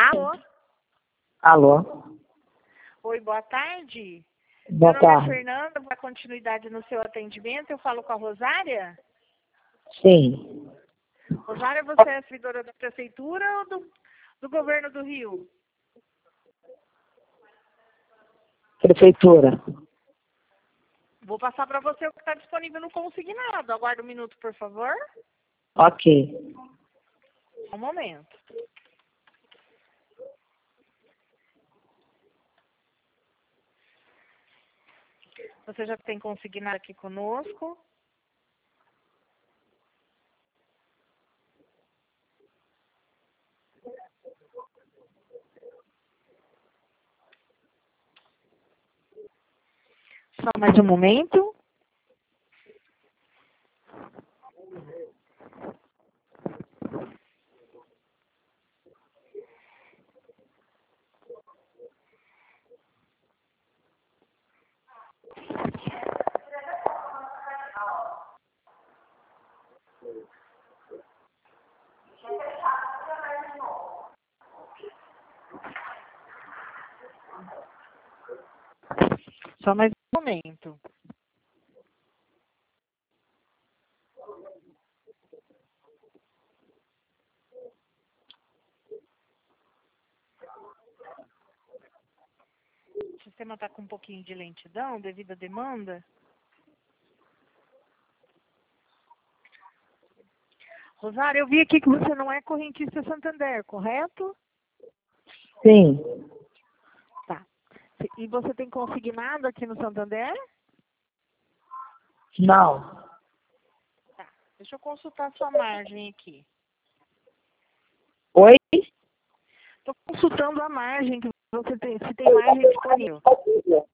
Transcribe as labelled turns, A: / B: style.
A: Alô?
B: Alô?
A: Oi, boa tarde.
B: Boa
A: Meu nome é
B: tarde.
A: Fernanda, para continuidade no seu atendimento, eu falo com a Rosária.
B: Sim.
A: Rosária, você é servidora da Prefeitura ou do Governo do Rio?
B: Prefeitura.
A: Vou passar para você o que está disponível no consignado. Aguarde um minuto, por favor.
B: Ok.
A: Um momento. Você já tem consignado aqui conosco. Só mais um momento. Só mais um momento. O sistema está com um pouquinho de lentidão devido à demanda. Rosário, eu vi aqui que você não é correntista Santander, correto?
B: Sim.
A: Tá. E você tem consignado aqui no Santander?
B: Não.
A: Tá. Deixa eu consultar a sua margem aqui.
B: Oi?
A: Estou consultando a margem que você tem, se tem margem disponível.